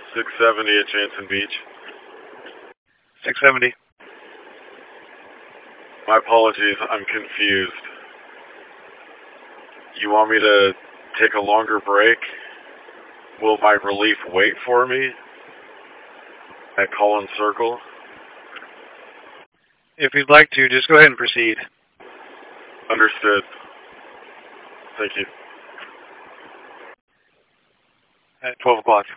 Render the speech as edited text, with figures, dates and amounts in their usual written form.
670 at Jansen Beach. 670. My apologies, I'm confused. You want me to take a longer break? Will my relief wait for me at Collins Circle? If you'd like to, just go ahead and proceed. Understood. Thank you. At 12 o'clock.